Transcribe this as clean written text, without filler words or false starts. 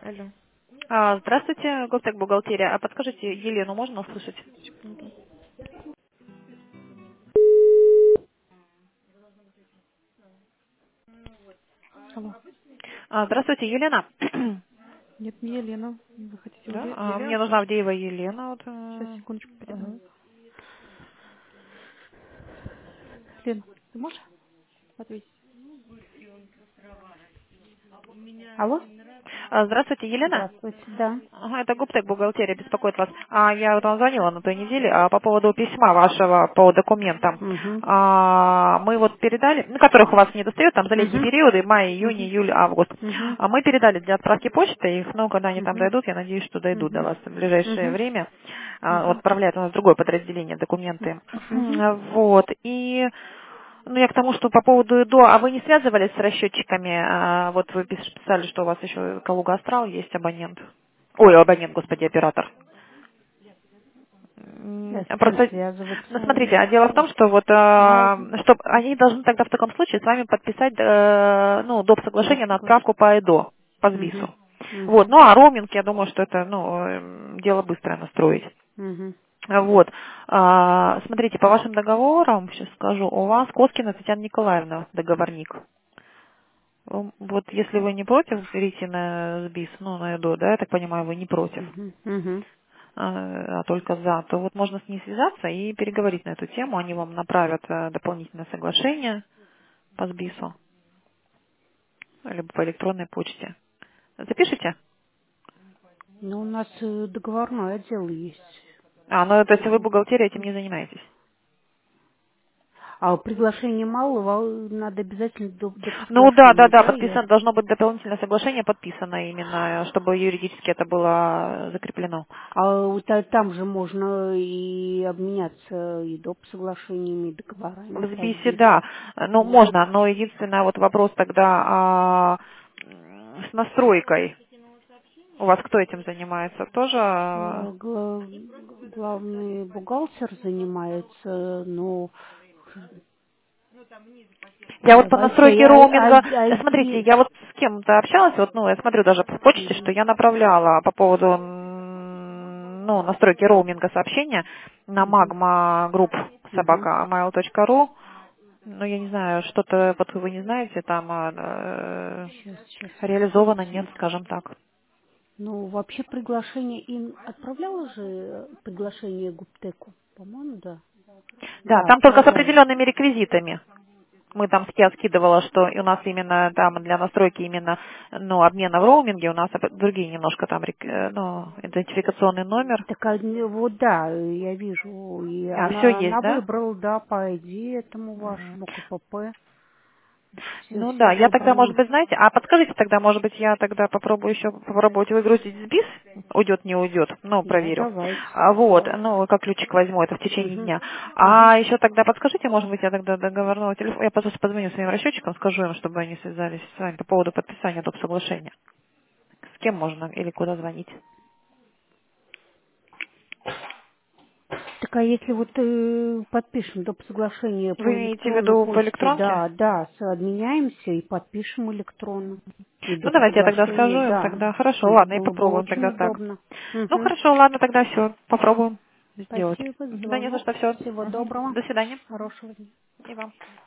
Алло. Здравствуйте, Гоптек бухгалтерия. А подскажите, Елену можно услышать? Секунду. Алло. Здравствуйте, Елена. Нет, не Елена. Вы хотите Да? Мне Елена? нужна Авдеева Елена. Вот, Сейчас, секундочку, передам. мгм. Лен, ты можешь ответить? Алло? Здравствуйте, Елена. Здравствуйте, да. Ага, это Гоптек бухгалтерия беспокоит вас. Я вот вам звонила на той неделе по поводу письма вашего по документам. Угу. Мы вот передали, ну, которых у вас не достает, там за летние Угу. периоды, май, июнь, Угу. июль, август. Угу. Мы передали для отправки почты их, ну, когда они там Угу. дойдут, я надеюсь, что дойдут до Угу. вас в ближайшее Угу. время. Вот Угу. отправляет у нас другое подразделение документы. Угу. Вот. И ну, я к тому, что по поводу ИДО, а вы не связывались с расчетчиками? Вот вы писали, что у вас еще Калуга Астрал есть абонент. Ой, абонент, господи, оператор. С кем Просто, ну, связываться? смотрите, дело в том, что вот, Ну, что они должны тогда в таком случае с вами подписать, ну, доп. доп. Соглашение на отправку соглашение. по ИДО, по Угу. СБИСу. Вот, Угу. ну, а роуминг, я думаю, что это, ну, дело быстрое настроить. Угу. Вот. Смотрите, по вашим договорам, сейчас скажу, у вас Коскина Татьяна Николаевна, договорник. Вот если вы не против перейти на СБИС, ну, на ЭДО, да, я так понимаю, вы не против, Угу. Угу. только за, то вот можно с ней связаться и переговорить на эту тему. Они вам направят дополнительное соглашение по СБИСу, либо по электронной почте. Запишите? Ну, у нас договорной отдел есть. Ну, то есть вы бухгалтерия этим не занимаетесь? А приглашения мало, надо обязательно до Ну да, да, приглашения, да, да? Я... подписан, должно быть дополнительное соглашение подписано именно, чтобы юридически это было закреплено. Там же можно и обменяться и доп. Соглашениями, и договорами В по СБИСе, СБИСу. да. Ну, можно, но единственное вот вопрос тогда с настройкой. У вас кто этим занимается? Тоже? Главный бухгалтер занимается, но Я вот по давайте настройке роуминга, смотрите, ID. я вот с кем-то общалась, вот, ну, я смотрю даже в почте, что Мгм, я направляла по поводу, ну, настройки роуминга сообщения на мгм, magma group мгм. собака mail.ru. Ну, я не знаю, что-то, вот вы не знаете, там Сейчас реализовано нет, посмотрю. скажем так. Ну, вообще приглашение им отправляла же приглашение Гуптеку, по-моему, да. Да, Да, там только с отправляла. определенными реквизитами. Я скидывала, что и у нас именно там для настройки именно, ну, обмена в роуминге у нас другие немножко там, ну, идентификационный номер. Так вот да, я вижу. И Все есть, она да? выбрала, да, по ID этому Мгм. вашему КПП. Ну Все да, я тогда, может выбрано. быть, знаете, подскажите тогда, может быть, я тогда попробую еще попробовать выгрузить с БИС, уйдет, не уйдет, ну, Да, проверю. давайте. Вот, ну, как ключик возьму, это в течение Угу, дня. угу. А еще тогда подскажите, может быть, я тогда договорного телефона, я просто позвоню своим расчетчикам, скажу им, чтобы они связались с вами по поводу подписания доп. Соглашения. С кем можно или куда звонить? Так а если вот подпишем доп. Соглашение Вы по имеете в электронной виду по почте, электронке? да, да, обменяемся и подпишем электронно. И Ну, доп. давайте я тогда Соглашение, скажу им да. тогда. Хорошо, Это ладно, и было бы попробуем очень тогда так. удобно. Ну, Угу. хорошо, ладно, тогда все, попробуем сделать. Спасибо за Да не за звонок. что, все. Всего доброго. До свидания. Хорошего дня. И вам.